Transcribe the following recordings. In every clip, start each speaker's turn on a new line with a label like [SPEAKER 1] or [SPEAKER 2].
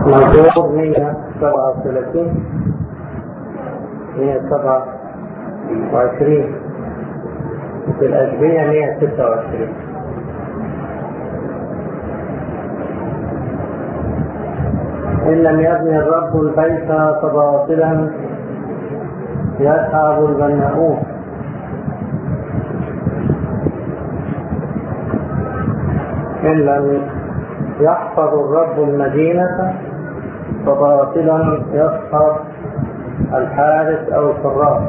[SPEAKER 1] مزمور 137 127 وفي الأشبية 126. إن لم يبني الرب البيت فباطلا يتعب البناؤون. إن لم يحفظ الرب المدينة فباطلا يسهر الحارس أو الحراس.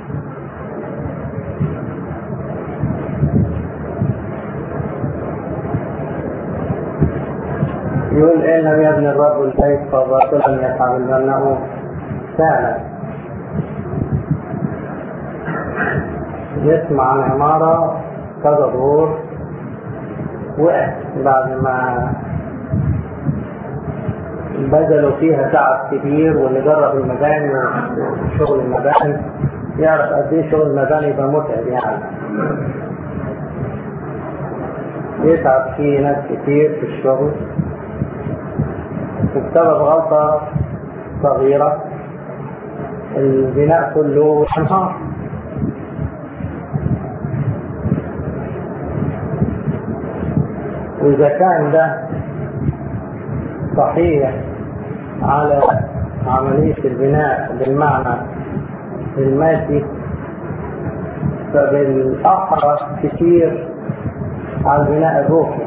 [SPEAKER 1] يقول إن لم يبني الرب البيت فباطلا يتعب البناؤون. فعلا يسمع عن عمارة كذا دور وقعت بعد ما بذلوا فيها تعب كبير، واللي جرب المباني وشغل المباني يعرف قد ايه شغل المباني يبقى متعب. يعني يتعب فيه ناس كتير في الشغل، وبسبب غلطة صغيرة البناء كله انهار. وإذا كان ده صحيح على عملية البناء بالمعنى المادي، فبالأحرى كتير على البناء الروحي.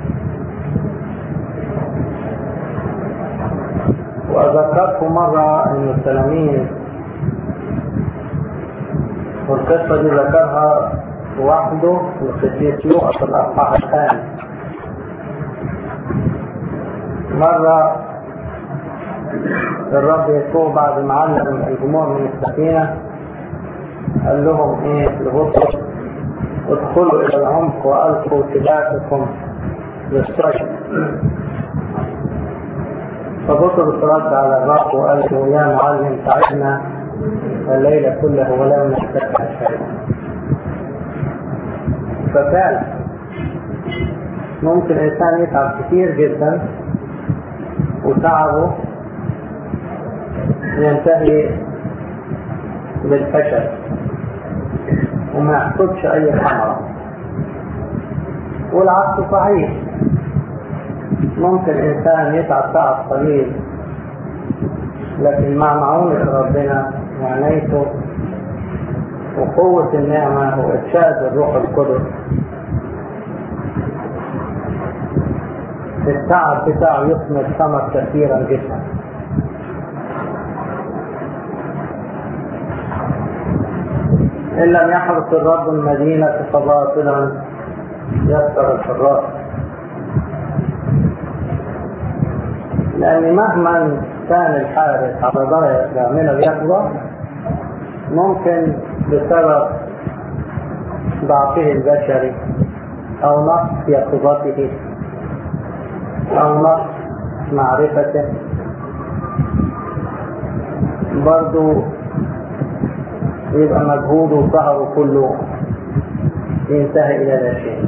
[SPEAKER 1] وأذكركم مرة أن التلاميذ، والقصة دي ذكرها وحده القديس لوقا في الأصحاح الثاني. مرة الرب يسوع بعد ما علم الجموع من السفينة قال لهم ايه لبطرس: ادخلوا الى العمق والقوا سباككم للصيد. فبطرس رد على الرب وقال له: يا معلم تعبنا الليلة كله ولم نستطع شيئا. ففعلا ممكن الانسان يتعب كثير جدا وتعبه ينتهي بالفشل وما يحصدش اي ثمرة. والعكس صحيح، ممكن الانسان يتعب تعب قليل لكن مع معونة ربنا وعنايته وقوة النعمة وإرشاد الروح القدس التعب بتاعه يثمر ثمر كثيرا جدا. إن لم يحرس الرب المدينة فباطلا يسهر الحراس. لأن مهما كان الحارس على درجة من اليقظة، ممكن بسبب ضعفه البشري أو نقص يقظته أو نقص معرفته برضو يبقى مجهوده وسهره كله ينتهي إلى لا شيء.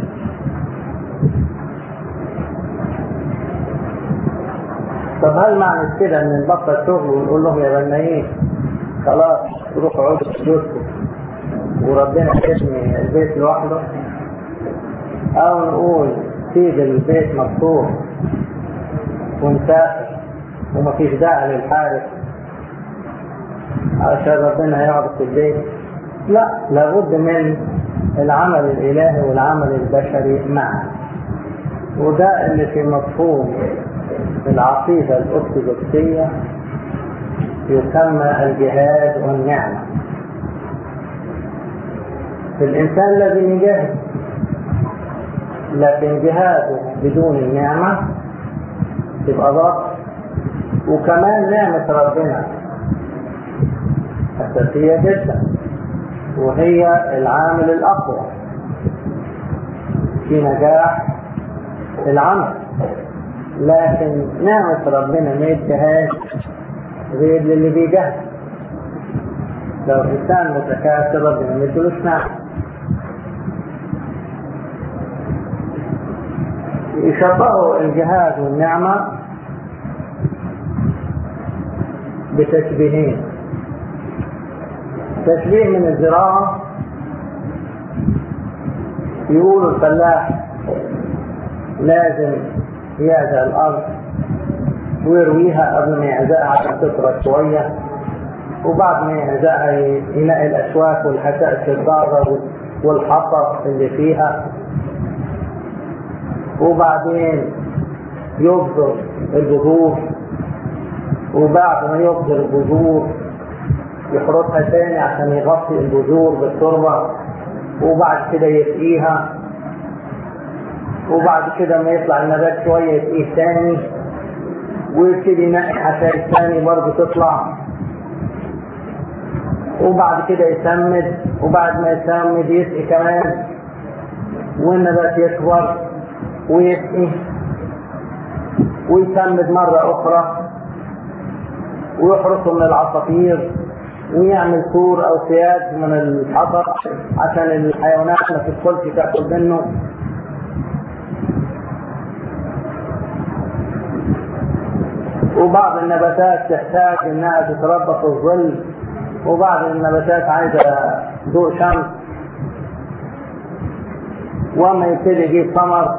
[SPEAKER 1] طب هل معنى كده ان نبطل شغل ونقول لهم يا بنايين خلاص روحوا عودوا في بيوتكم وربنا يبني البيت لوحده؟ او نقول سيب البيت مفتوح ونسافر ومفيش داعي للحارس عشان ربنا يعرف البيت؟ لا، لابد من العمل الالهي والعمل البشري معا. وده اللي في مفهوم العقيدة الأرثوذكسية يسمى الجهاد والنعمة. الإنسان الذي يجاهد لكن جهاده بدون النعمة تبقى ضغط. وكمان نعمة ربنا أساسية جدا، وهي العامل الأقوى في نجاح العمل. لكن نعمة ربنا ما يديهاش غير للي بيجهد. لو الإنسان متكاسل ربنا ما يديلوش نعمة. يشبهوا الجهاد والنعمة بتشبيهين. تشبيه من الزراعة، يقولوا الفلاح لازم يعزق الأرض ويرويها قبل ما يعزقها عشان تطرى شوية، وبعد ما يعزقها ينقي الأشواك والحشائش الضارة والحطب اللي فيها، وبعدين يبذر البذور، وبعد ما يبذر البذور يحرسها تاني عشان يغطي البذور بالتربة، وبعد كده يسقيها، وبعد كده ما يطلع النبات شوية يسقيه تاني، ويبتدي ينقي حشائش تاني برضه تطلع، وبعد كده يسمد، وبعد ما يسمد يسقي كمان، والنبات يكبر ويسقي ويسمد مرة أخرى، ويحرسه من العصافير، ويعمل سور أو سياج من الحطب عشان الحيوانات ما تدخلش تاكل منه. وبعض النباتات تحتاج انها تتربى في الظل، وبعض النباتات عايزة ضوء شمس. وما يبتدي يجيب ثمر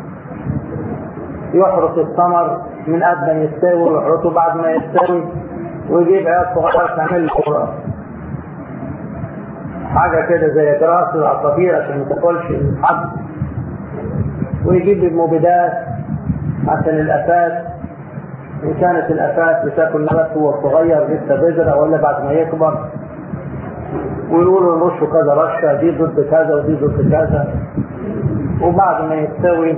[SPEAKER 1] يحرس الثمر من قبل ما يستوي، ويحرسه بعد ما يستوي، ويجيب عيال صغيرة تعمل له حاجة كده زي جراس العصافير عشان ما تاكلش الحب، ويجيب المبيدات عشان الآفات، إن كانت الآفات بتاكل نبات هو صغير لسه بذرة ولا بعد ما يكبر، ويقولوا نرشه كذا رشة، دي ضد كذا ودي ضد كذا. وبعد ما يستوي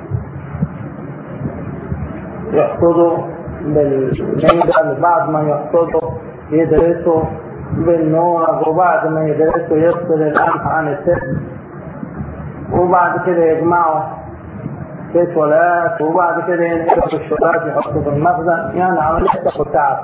[SPEAKER 1] يحصده بالميدان، بعد ما يحصده يدرسه بالنور، وبعد ما يدرسه يفصل القمح عن السد، وبعد كده يجمعه في سولات، وبعد كده ينقله في الشرات يحطه في المخزن. يعني عملية تاخد تعب.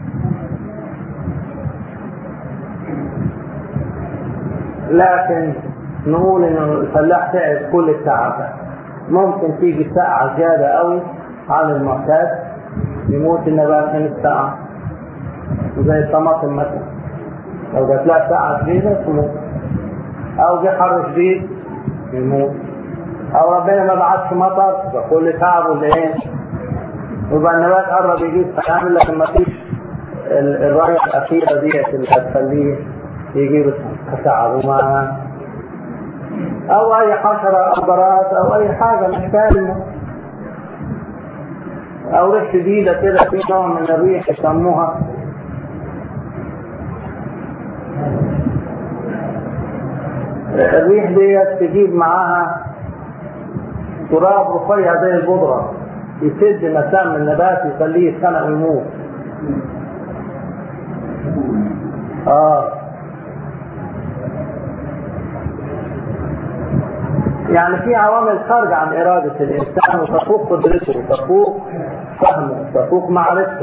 [SPEAKER 1] لكن نقول ان الفلاح تعب كل التعب ده. ممكن تيجي ساعة زيادة قوي عن المعتاد يموت النبات من الساعة، زي الطماطم مثلا لو جات لها ساعة جديدة تموت، او جه حر شديد يموت، او ربنا ما بعتش مطر فكل تعب ولا ايه، يبقى النبات قرب يجيب فيعمل، لكن ما فيش الرأي الأخيرة ديت اللي هتخليه يجيب تعب. وما او اي حشرة او جراد او اي حاجة مش كلمة، او ريح شديدة كده في نوع من الريح يسموها. الريح ديت تجيب معاها تراب رفيع زي البودرة، يسد مسام النبات يخليه يتخنق ويموت. يعني في عوامل خارجة عن إرادة الإنسان وتفوق قدرته وتفوق فهمه وتفوق معرفته.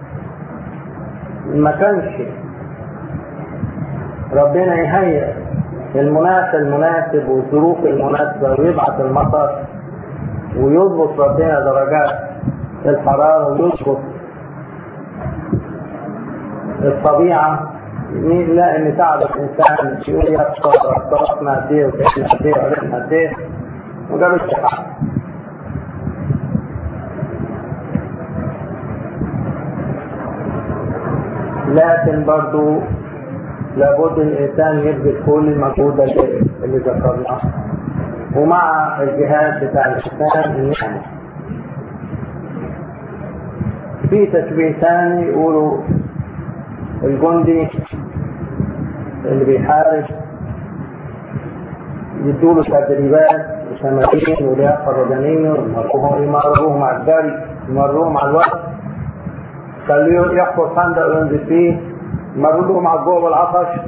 [SPEAKER 1] ما كانش ربنا يهيئ المناسب والظروف المناسبة ويبعث المطر ويضبط ربنا درجات الحرارة ويضبط الطبيعة، لا ان تعب الانسان يقول يا اخترقنا قد ايه وكيفنا قد ايه وعرفنا قد ايه وجابش حق. لكن برضو لابد الانسان يبذل كل المجهود اللي ذكرناه، ومع الجهاد بتاع الانسان النعمة. في تشبيه ثاني يقولوا الجندي اللي بيحارب يدوله تدريبات وتمارين ولياقة بدنية، يمرروه مع الجري، يمرروه مع الوقت، خليه يحفر خندق وينزل فيه، يمرروه مع الجوع والعطش،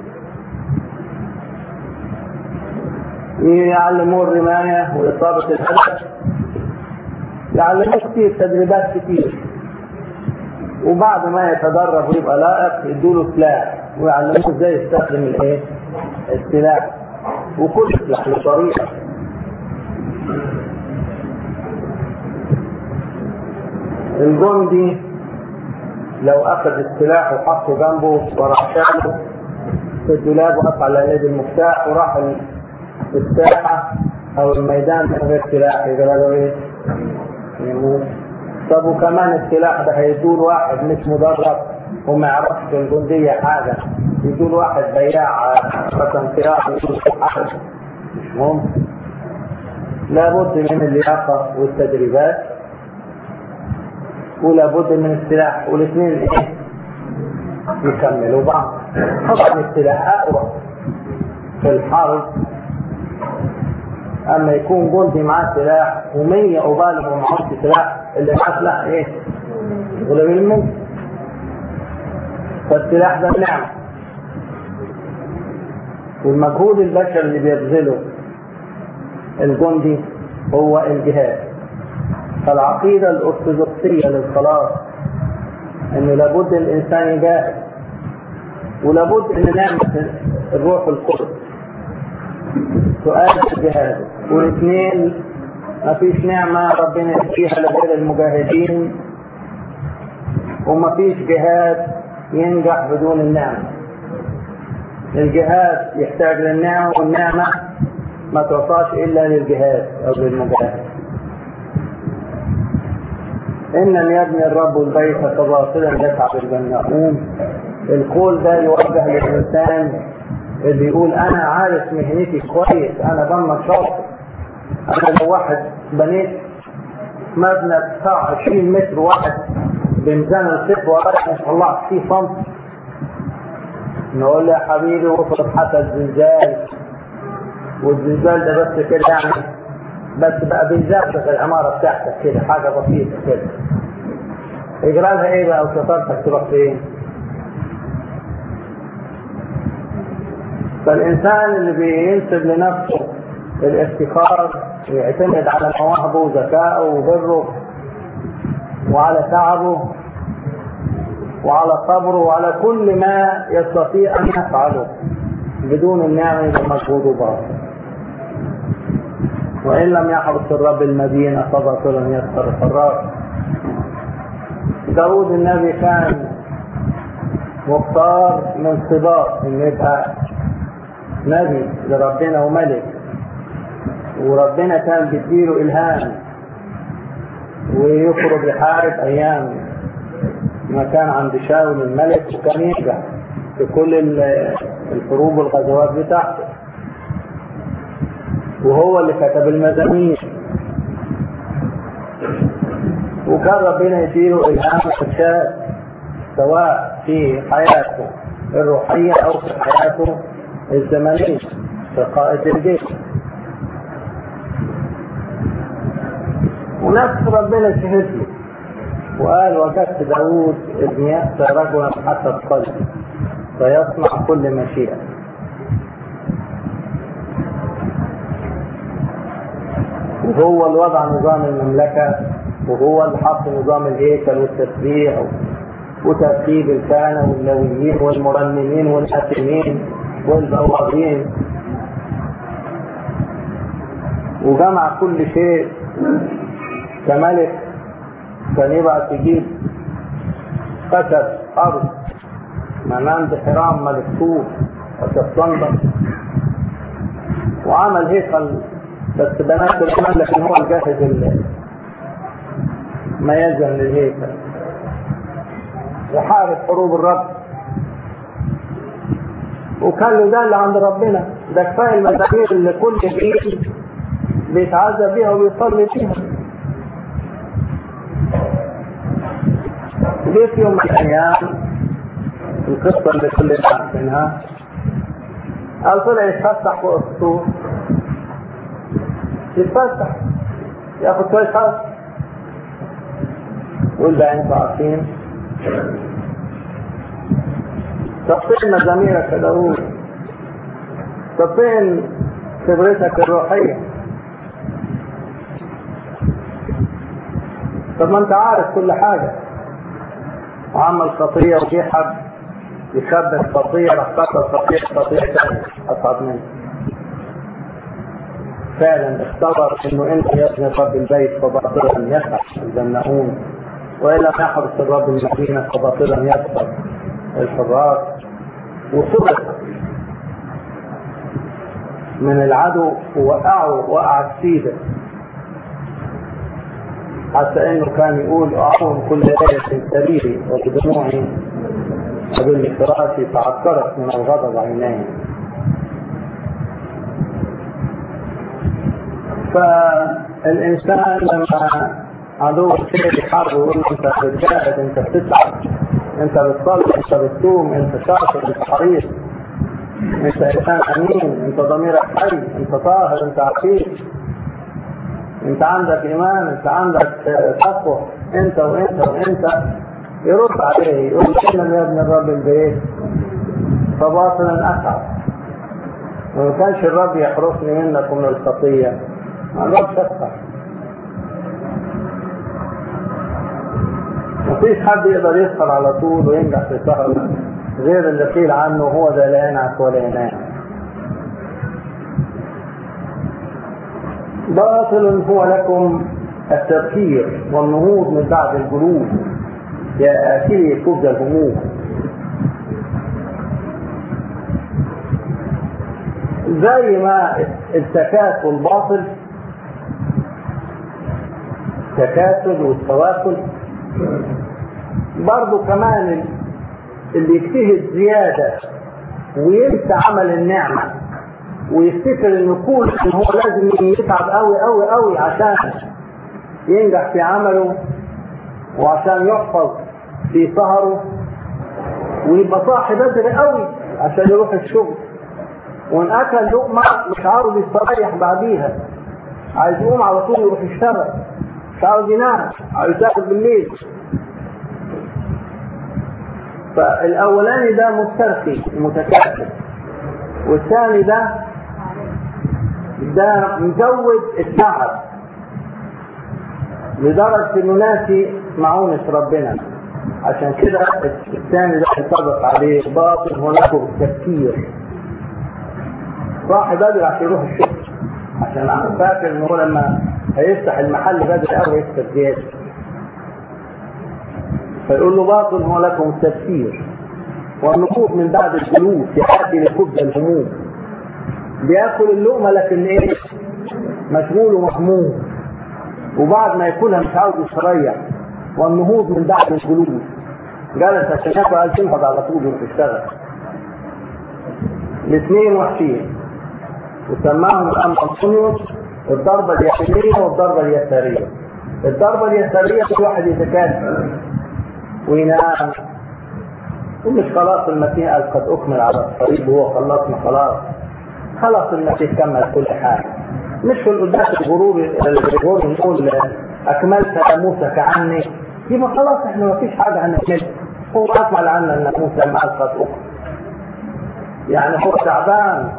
[SPEAKER 1] يعلموه الرماية وإصابة الهدف، يعلموه كتير تدريبات كتير. وبعد ما يتدرب ويبقى لائق يدوله سلاح ويعلموه ازاي يستخدم السلاح، وكل سلاح له طريقة. الجندي لو أخذ السلاح وحطه جنبه وراح شاله في الدولاب وقطع على يد المفتاح وراح الساحة أو الميدان من غير سلاح، يبقى له إيه؟ يموت. طب وكمان السلاح ده هيدول واحد مش مدرب وما يعرفش في الجندية حاجة، يدول واحد بياع مثلا سلاح يدول حاجة، مش ممكن. لابد من اللياقة والتدريبات ولابد من السلاح، والاثنين ايه؟ يكملوا بعض. طبعا السلاح أقوى في الحرب، أما يكون جندي معاه سلاح و100 قباله ومعهوش سلاح، اللي معاه سلاح ايه؟ غلب الموت. فالسلاح ده نعمة، والمجهود البشري اللي بيبذله الجندي هو الجهاد. فالعقيدة الأرثوذكسية للخلاص إنه لابد الإنسان يجاهد، ولابد إن نعمة الروح القدس تؤدي الجهاد، والاثنين ما فيش نعمة ربنا يديها لغير المجاهدين، وما فيش جهاد ينجح بدون النعمة. الجهاد يحتاج للنعمة، والنعمة ما تعطاش إلا للجهاد أو للمجاهد. إن لم يبني الرب البيت فباطلا يسعى بالبناؤون. القول ده يوجه للإنسان اللي يقول أنا عارف مهنتي كويس، أنا بنا شاطر، أنا لو واحد بنيت مبنى بتاع 20 متر واحد بميزان الخيط ورايح ما شاء الله 20 سم، نقول له يا حبيبي وافرض حصل زلزال، والزلزال ده بس كده يعني بس بقى بيزعزع العمارة بتاعتك كده، حاجة بسيطة كده، يجرى لها ايه بقى وشطارتك تروح فين؟ فالإنسان اللي بينسب لنفسه الافتخار ويعتمد على مواهبه وذكائه وبره وعلى تعبه وعلى صبره وعلى كل ما يستطيع أن يفعله بدون النعمة يبقى مجهوده باطل. وإن لم يحرس الرب المدينة فباطلا يسخر الحراس. داود النبي كان مختار من صباط إنه يبقى نبي لربنا وملك، وربنا كان بيديله إلهام ويخرج يحارب أيام ما كان عند شاول الملك، وكان ينجح في كل الحروب والغزوات بتاعته، وهو اللي كتب المزامير، وكان ربنا يديله إلهام وإرشاد سواء في حياته الروحية أو في حياته الزمنية في قائد الجيش. ونفس ربنا شهد له وقال وجدت داود ابن يأسى رجلا حسب قلبي فيصنع كل مشيئة. وهو اللي وضع نظام المملكة، وهو اللي حط نظام الهيكل والتسبيح وترتيب الكهنة واللويين والمرنمين والحاكمين والبوابين، وجمع كل شيء. كملك كان يبعث يجيب خشب أرض من عند حرام ملك سور وشطنبر، وعمل هيكل بس بنات الأمان، لكن هو الجاهز ما يلزم للهيكل، وحارب حروب الرب. وكان له ده اللي عند ربنا، ده كفايه المزامير اللي كل جيل بيتعزى بيها وبيصلي فيها. جه في يوم من الايام القصه اللي كلنا عارفينها، قال طلع يتفسح فوق السور، يتفسح ياخد شويه هوا، يقول ده انتوا عارفين طب فين مزاميرك يا داوود؟ طب فين خبرتك الروحية؟ طب ما انت عارف كل حاجة. وعمل خطية وفي حد يخبر خطية، راح كسر خطية تانية أصعب منه. فعلا اختبر انه انت يا ابن رب البيت فباطلا يسعى البناؤون. وإلا يحرس الرب المدينة فباطلا يكسر الحراس. وصدق من العدو ووقعوا وقعت سيدة، حتى انه كان يقول اعوم كل ليلة سريري وبدموعي وبالفراشي تعثرت من الغضب عيناي. فالإنسان لما عدو الخير يحارب ويقول له انت بتجاهد، انت بتتعب، انت بتصلي، انت بتصوم، انت شاطر، انت حريص، انت انسان امين، انت ضميرك حي، انت طاهر، انت عفيف، انت عندك ايمان، انت عندك تقوى، انت وانت وانت، يرد عليه يقول ان يا ابن الرب البيت فباطلا اتعب. وما كانش الرب يحرسني منك ومن الخطيه، الرب شفقه. مفيش حد يقدر يسهر على طول وينجح في السهر غير اللي قيل عنه هو ده لا ينعس ولا ينام. باطل هو لكم التفكير والنهوض من بعد الجلوس يا آكلي خبز الهموم. زي ما التكاسل باطل، التكاسل والتواكل، برضو كمان اللي يجتهد زيادة وينسى عمل النعمة ويفتكر انه كل ان هو لازم يتعب قوي قوي قوي عشان ينجح في عمله وعشان يحفظ في سهره ويبقى صاحي بدري قوي عشان يروح الشغل، وان اكل لقمة مش عاوز يستريح بعديها، عايز يقوم على طول يروح يشتغل، مش عاوز ينام، عاوز ياكل بالليل. فالاولاني ده مسترخي متكاسل، والثاني ده مزود التعب لدرجة انه ناسي معونة ربنا. عشان كده الثاني ده ينطبق عليه باطل هناك التفكير، صاحي بدري عشان يروح الشغل، عشان فاكر انه هو لما هيفتح المحل بدري قوي يكسب زيادة. فيقول له باطل هو لكم التفكير والنقوط من بعد الجلوس يأتي لخبز الهموم. بياكل اللقمة لكن ايه؟ مشغول ومهموم، وبعد ما ياكلها مش عاوز يستريح. والنهوض من بعد الجلوس، جلس عشان ياكل قال تنهض على طول يروح يشتغل. الاثنين وحشين، وسماهم الأم أنطونيوس الضربة اليمينية والضربة اليسارية. الضربة اليسارية كل واحد يتكلم وينام، ومش خلاص المسيح قال قد أكمل على الصليب وهو خلصنا خلاص المسيح كمل كل حاجة. مش في القداس الغرور نقول أكملت ناموسك عني، يبقى خلاص احنا ما فيش حاجة هنكملها. هو أكمل عنا الناموس لما قال قد أكمل، يعني هو تعبان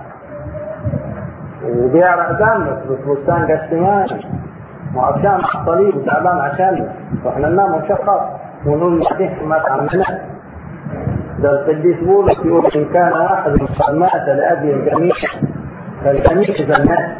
[SPEAKER 1] وبيعرق دم في بستان جثماني وعشان على الصليب وتعبان عشانه، واحنا ننام ونشخص ونقول المسيح مات عننا. ده القديس بولس يقول إن كان واحد قد مات لأجل الجميع فالجميع إذا مات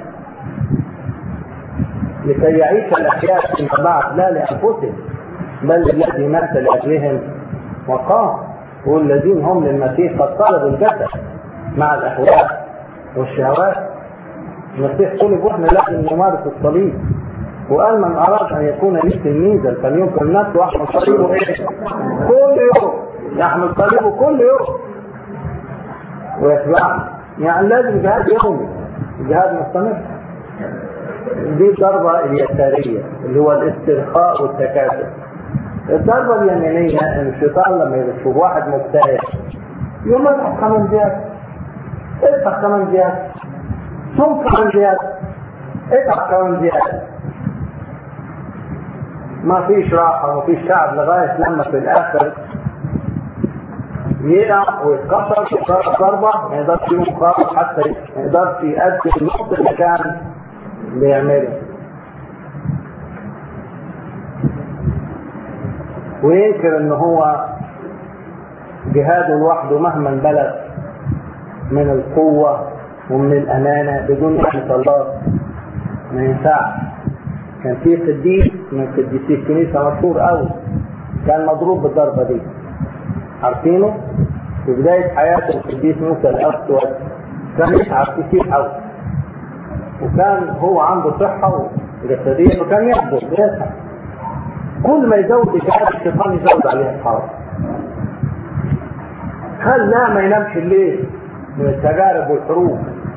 [SPEAKER 1] لكي يعيش الأحياء فيما بعد لا لأنفسهم بل الذي مات لأجلهم وقام. والذين هم للمسيح قد طلبوا الجسد مع الأهواء والشهوات. المسيح طلب واحنا لازم نمارس الصليب، وقال من أراد أن يكون لي تلميذا فلينكر نفسه ويحمل صليبه إيه؟ كل يوم، يحمل صليبه كل يوم ويتبعه. يعني لازم جهاد يومي، جهاد مستمر. دي الضربة اليسارية اللي هو الاسترخاء والتكاسل. الضربة اليمينية ان الشيطان لما يشوف واحد مجتهد يقول له اضحك كمان زيادة، اضحك كمان زيادة، صوم كمان زيادة، اضحك كمان زيادة. ما فيش راحة وما فيش تعب لغاية لما في الآخر يقع ويتكسر ويضرب ضربة ما يقدرش يقوم خالص، حتى ما يقدرش يأدي النقطة اللي كان بيعملها، وينكر ان هو جهاده لوحده مهما بلغ من القوة ومن الأمانة بدون رحمة الله ما ينفعش. كان في قديس من قديسي الكنيسة مشهور قوي كان مضروب بالضربة دي، عارفينه؟ في بداية حياة القديس موسى الأسود كان يتعب كتير قوي، وكان هو عنده صحة جسدية وكان يكبر ويتعب. كل ما يزود إجابة الشيطان يزود عليه الحرب. هل لا ما ينامش الليل من التجارب والحروب؟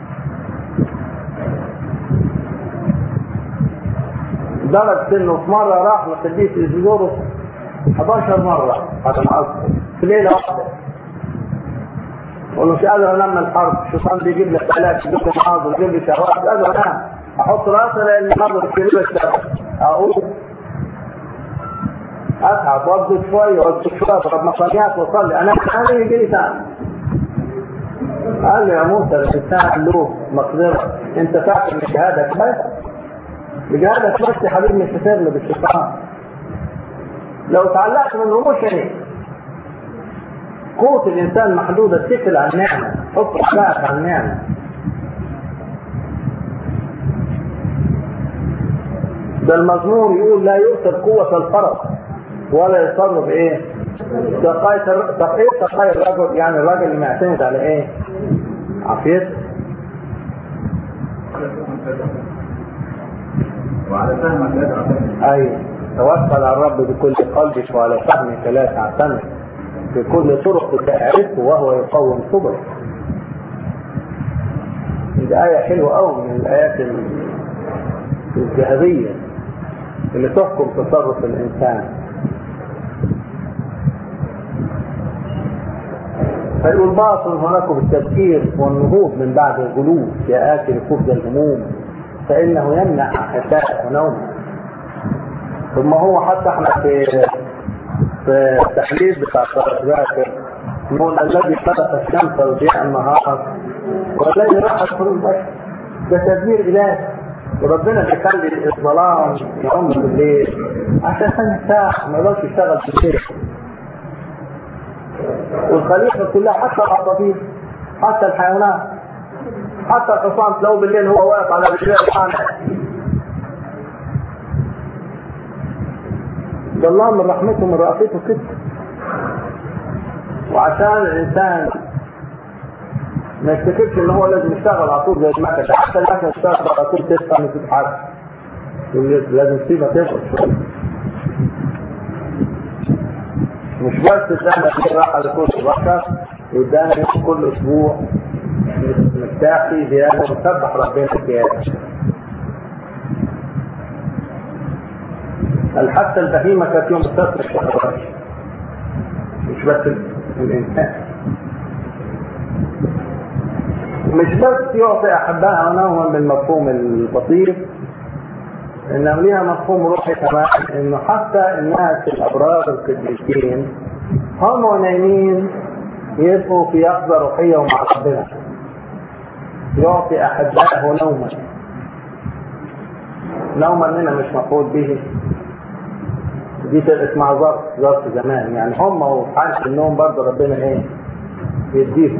[SPEAKER 1] درجة انه في مرة راح لقديس إيزيدوروس 11 مرة هذا الأصل في ليلة واحدة. قال له مش قادر انام من الحرب، الشيطان بيجيب لي خلاك، يجيب لي معاض ويجيب لي شهوات، مش قادر انام، احط راسي لان نظر الكلمة اشتغل، اقول اتعب وابدك شوية وابدك شوية اضرب مصانيات واصلي، انا ثاني يجي لي ثاني. قال لي يا موسى الانسان له مقدرة، انت فاكر ان جهادك بس؟ بجهادك بس يا حبيبي مش هتغلب بالشيطان. لو تعلقت من رموش عينيك. قوة الانسان محدودة، اتكل على النعمة، حط حسابك على النعمة. ده المزمور يقول لا يؤثر قوة الفرس ولا يصر بايه؟ سقاية الرجل، يعني الراجل اللي معتمد على ايه؟ عافيته.
[SPEAKER 2] وعلى فهمك لا تعتمد.
[SPEAKER 1] ايوه، توكل على الرب بكل قلبك وعلى فهمك لا تعتمد، في كل طرقك اعرفه وهو يقوم صبرك. دي آية حلوة أوي من الآيات الذهبية اللي تحكم تصرف الإنسان. فيقول باطل هناكم التفكير والنهوض من بعد الغلو يا آكل خبز الهموم فإنه يمنع أحشاء ونوم. ثم هو حتى احنا في التحليل بتاع الذاكر نقول الذي خلق الشمس وضياء النهار والذي راحت كل البشر، ده تدبير إلهي. وربنا بيخلي الظلام يعم في الليل عشان يرتاح ما يقدرش يشتغل في الليل. والخليقة كلها حتى العصافير حتى الحيوانات حتى الحصان تلاقوه بالليل هو واقف على رجليه الحانة. ده الله من رحمته من رأفته كده. وعشان الإنسان ما يفتكرش ان هو لازم يشتغل على طول زي المكنة، حتى المكنة تشتغل على طول تسعى ما تتحرك، لازم تسيبها تبرد شوية. مش بس تدانا في راحة لكل البشر وتدانا كل اسبوع مرتاح فيه زيادة ونسبح ربنا زيادة. حتى البهيمة كانت يوم السبت الشهر، مش بس الإنسان. مش بس يعطي أحبائها نوما بالمفهوم البسيط، إنه ليها مفهوم روحي كمان، إنه حتى الناس الأبرار القديسين هم نايمين يبقوا في يقظة روحية ومع ربنا. يعطي أحبائه نوما لنا مش مفعول به. دي تبقى مع ظرف زمان، يعني هم وحالة النوم برضه ربنا ايه يديهم.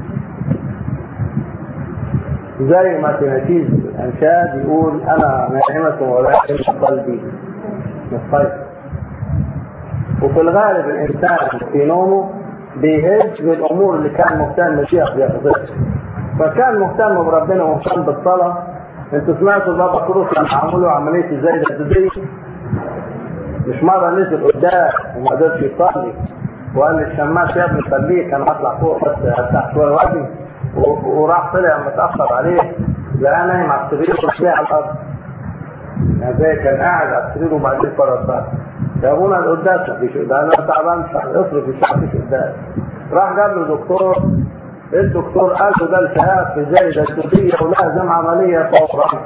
[SPEAKER 1] زي ما في نتيجة الأنشاد يقول أنا نائمة ولكن قلبي مستيقظ. وفي الغالب الإنسان في نومه بيهج بالأمور اللي كان مهتم فيها في يقظته. فكان مهتم بربنا ومهتم بالصلاة. انتوا سمعتوا بابا كروس لما عملوا عملية الزايدة الجديدية، مش مرة نزل قدام وما قدرش يصلي وقال للشماس يا ابني خليك انا هطلع فوق بس ارتاح شويه وادي، وراح طلع متاخر عليه لقى نايم على السرير وطلع على الارض. يعني زي كان قاعد على السرير وبعدين فرط بقى يا ابونا القداس مفيش ده انا تعبان مش هصرف مفيش قداس. راح جاب له دكتور، الدكتور قال له ده التهاب في زايدة الجديدية ولازم عملية فورا،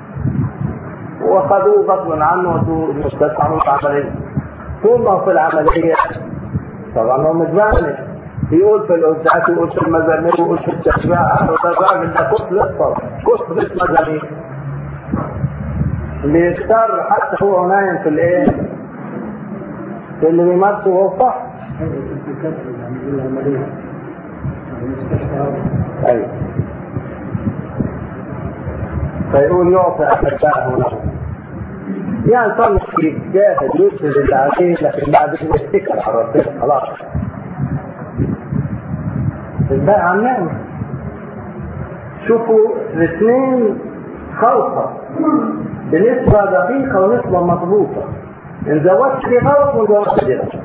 [SPEAKER 1] وخذوه غصبا عنه ودوه المستشفى عملوا عملية. طول ما في العملية طبعا هو متبعني يقول في القداس ويقول في المزامير ويقول في التشبيع وده الراجل ده كتلة مزامير اللي يختار حتى هو نايم في الايه في اللي بيمارسه وهو صح. ايوه فيقول يعطي أحبائه له يعني طالب يتجاهد يسهل اللي عليه، لكن بعد كده يتكل على ربنا خلاص. الباقي عن نعمة. شوفوا الاثنين خلطة بنسبة دقيقة ونسبة مضبوطة. إن زودت دي غلط وزودت دي غلط.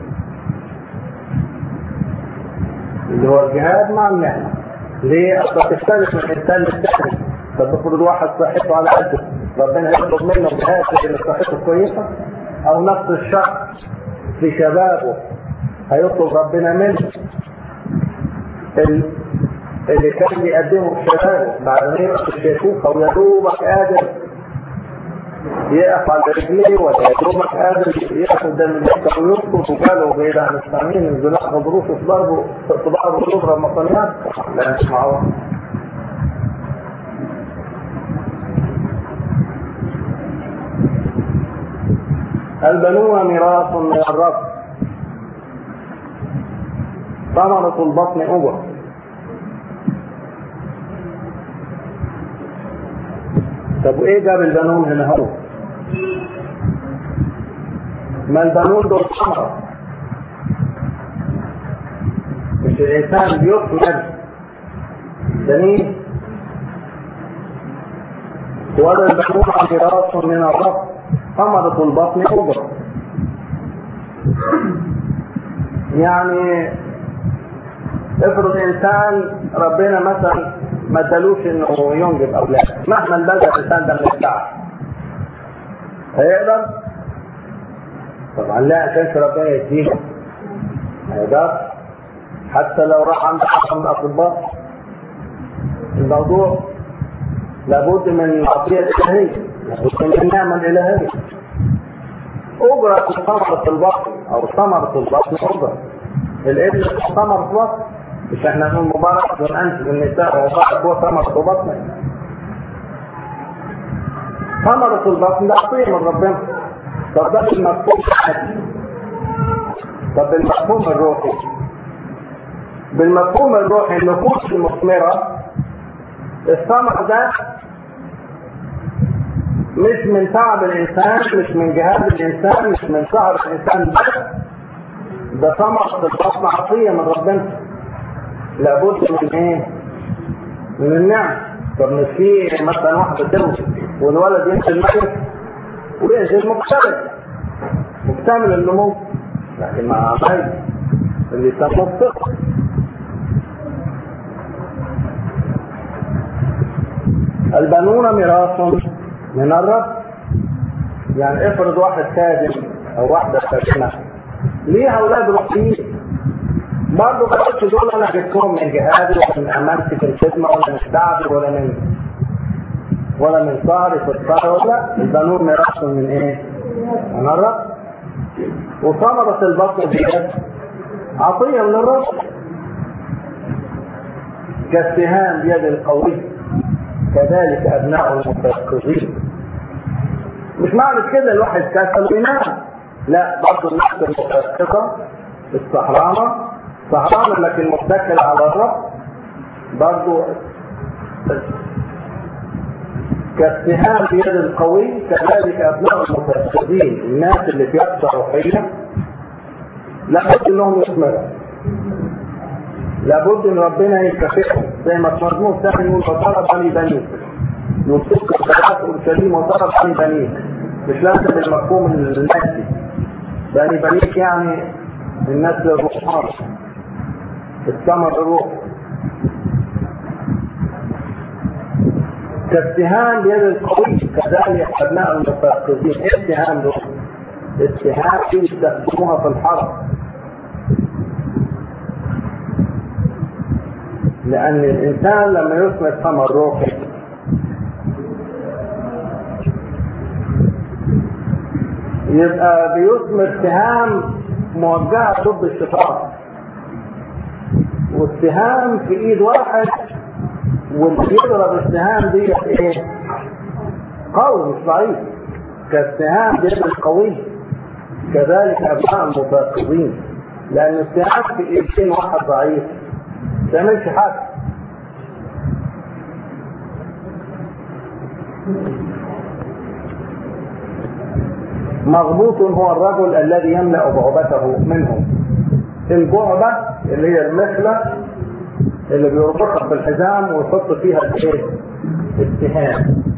[SPEAKER 1] اللي هو الجهاد مع النعمة. ليه؟ أصلا تختلف من إنسان للتاني. فتفرض واحد صحته على قده، ربنا يطلب منه جهاد لأن صحته كويسة، أو نفس الشخص في شبابه هيطلب ربنا منه اللي كان بيقدمه في شبابه بعد ما يرقص الشيخوخة ويدوبك قادر يقف على رجليه، ولا يدوبك قادر يقف قدام المكتب ويرقص وقاله بعيد عن السامعين الزلاح مضروسه في ضربه يضرب مصنيات. لا مش معه. البنون ميراث من الرب، ثمرة البطن أجر. طب وايه جاب البنون هنا هو؟ ما البنون دول ثمرة. مش الإنسان بيثمر بنين، ولا البنون ميراث من الرب، ثمرة البطن أجر. يعني افرض إنسان ربنا مثلا ما ادالوش انه ينجب اولاد، مهما بلغ الانسان ده من التعب هيقدر؟ طبعا لا، كانش ربنا يديه هيقدر. حتى لو راح عند احد الاطباء الموضوع لابد من العطيه الالهيه، لابد من النعمه الالهيه. اجرة ثمرة البطن او ثمرة البطن اجرة. الابن ثمرة البطن، مش احنا نقول مبارك وانت بالنساء ومبارك هو ثمرة البطن. ثمرة البطن ده عطية من ربنا. طب ده المفهوم الحديث. طب المفهوم الروحي، بالمفهوم الروحي النفوس المثمرة الثمر ده مش من تعب الانسان، مش من جهاد الانسان، مش من سهر الانسان بس، ده ثمرة البطن عطية من ربنا. لابد من ايه؟ من النعم. طب مش في مثلا واحدة تولد والولد ينزل مكر وينزل مكتمل النمو، لكن مع عمل اللي يسمى الصدق. البنون ميراث من الرب. يعني افرض واحد خادم او واحدة خادمة ليها اولاد روحيين، برضه بقولش دول انا جبتهم من جهادي ولا من امانتي في الخدمه ولا من تعبي ولا من سهري في السهر، ولا البنون ميراث من ايه؟ من الرب. وثمرة البطن ديت عطيه من الرب كالسهام بيد القوي، كذلك ابناء المتيقظين. مش معنى كده الواحد كسل وينام، لا، برضه النفس المتيقظه السهرانه سهران لكن متكل على الرب برضو كالسهام بيد القوي، كذلك ابناء المتيقظين. الناس اللي في يقظة روحية لابد انهم يثمروا، لابد ان ربنا يكافئهم. زي ما في مضمون ثاني يقول وضرب بني بنيك، يمسك الصلاه اورشليم وضرب بني بنيك. مش لازم المفهوم المادي، بني بنيك يعني النسل الروحاني، الثمر الروحي. كالسهام بيد القوي، كذلك ابناء المتيقظين. ايه السهام دول؟ السهام دي يستخدموها في الحرب، لان الانسان لما يثمر ثمر روحي يبقى بيثمر سهام موجهه ضد الشيطان، والسهام في ايد واحد، واللي يضرب السهام دي ايه؟ قوي مش ضعيف. كالسهام بيد القوي كذلك ابناء المتيقظين، لان السهام في ايدين واحد ضعيف ما تعملش حاجه. مغبوط هو الرجل الذي يملأ بعبته منهم. البعبة اللي هي المخلة اللي بيربطها بالحزام ويحط فيها السهام.